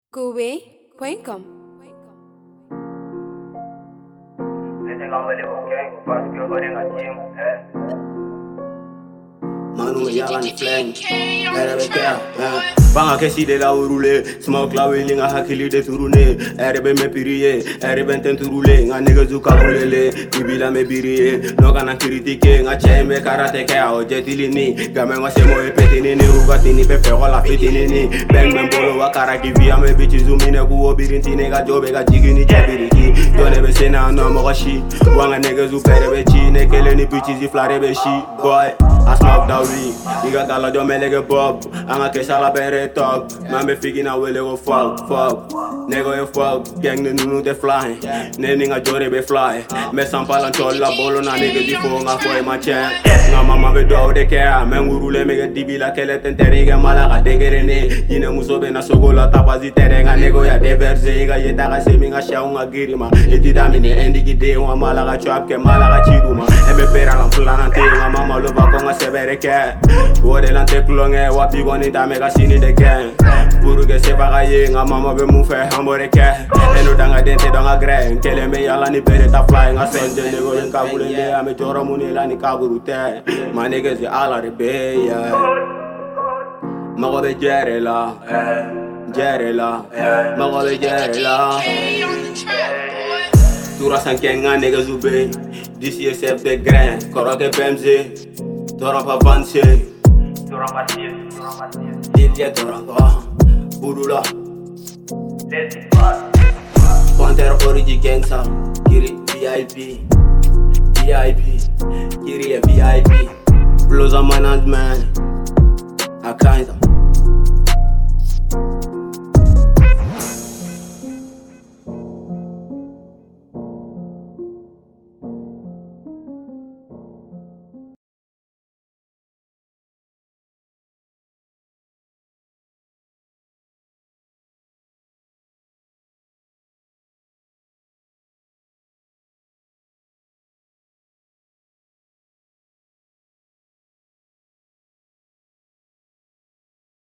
Kowe.com. Manu me yalan flame, era betea. Banga kesi de la roule, smoke la wheeling a hakili de tourne. Erebe me piriye, erebe ten tourule, nga nigga zuka bulele, ibila me biriye. No kana critique, nga cheme karate ke a ojetilini. Game nga se mo epetini ni ugatini pe fe la fitini. Bang men bolo wa karaki via me bichi zumine ku obirintine ga jobe ga jigini jabiriki. Done be sena no mo gashi, wanga nigga zu perebe chi, ne kele ni bichi zi flare be shi. Boy, I smoke that weed. Nigga gala jo me lege bob, anga ke sala pere talk. Man be figin a wele go fuck. Nego e fuck, gang de nunu de fly. Ne ninga jore be fly. Me sampalan cholla bolo na nigga di fo nga fo e ma chen. Nga mama be do de care, men urule me ge dibi la kele tentere ge mala ga degere ne. Yine muso be na sogola tapazi tere nga nego ya deverse ga yeta ga se minga sha nga girima. Eti da mine endi gi de wa mala ga chop ke mala ga chiduma. E be pera la fulana te nga mama lo ba ko nga sebere ke. Wode lante klonge wapi goni ta mega sini de gang. Buru ge se baga ye nga mama be mu fe hambore ke. Eno danga dente danga gre. Kele me yala ni bere ta fly nga sende nego en kabule de ame joro muni la ni kaburu te. My niggas they all are the bay, yeah. Mago be jere la, mago be jere la. Tura san kenga niggas ube. This year sef de grain. Koroke PMZ. Tora pa vanse, Lilia tora pa, Budula, Panther Origi Gangsta, Kiri VIP, Kiri a VIP, Blows on management, a kinda.